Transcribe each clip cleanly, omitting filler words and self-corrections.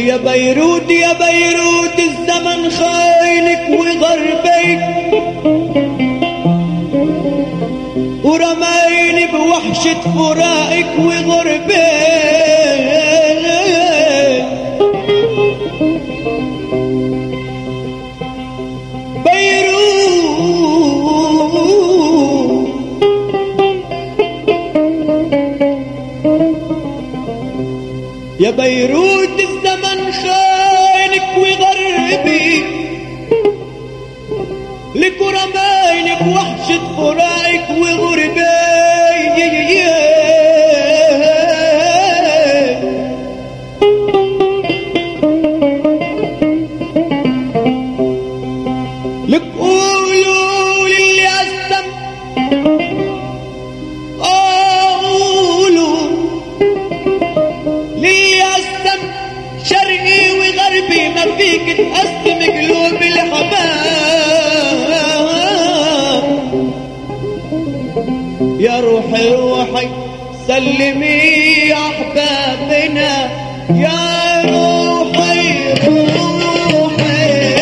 يا بيروت يا بيروت الزمن خاينك وغربك ورمايني بوحشة فراقك وغربك يا بيروت الزمن خاينك وغربك لك ورماينك وحشة فراقك وغربك لك قولوا للي أسلم قولوا للي أسلم شرقي وغربي ما فيك تقسم قلوب الحباب يا روحي روحي سلمي يا أحبابنا يا روحي روحي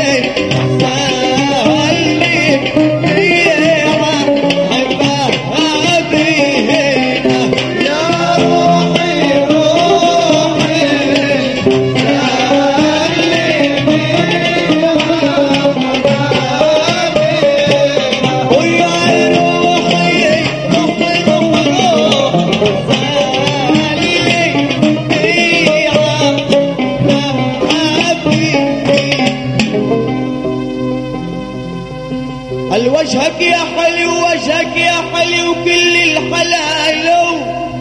وجهك يا حلو وجهك يا حلو كل الحلالو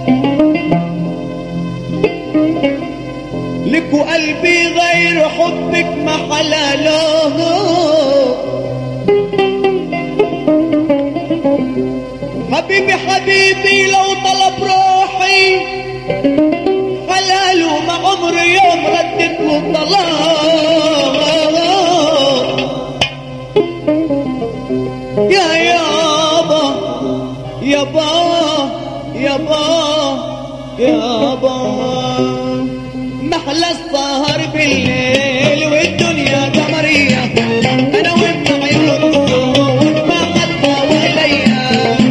لك وقلبي غير حبك ما حلاله حبيبي حبيبي لو طلب روحي حلاله ما عمري يوم ردت له طلاق يا يابا يابا يابا يابا محلى السهر بالليل والدنيا قمرية أنا وانت عيون السود ما قد وليا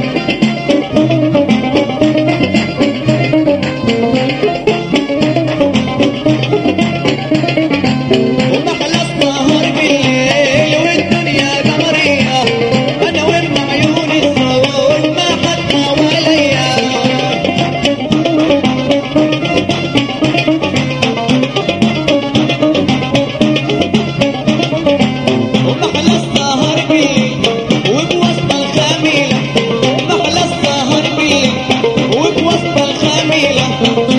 ومحلى السهر بالليل والدنيا قمرية أنا وانت عيون السود ما قد وليا ومحلى السهر بيه وبوسط الخميلة محلى السهر بيه وبوسط الخميلة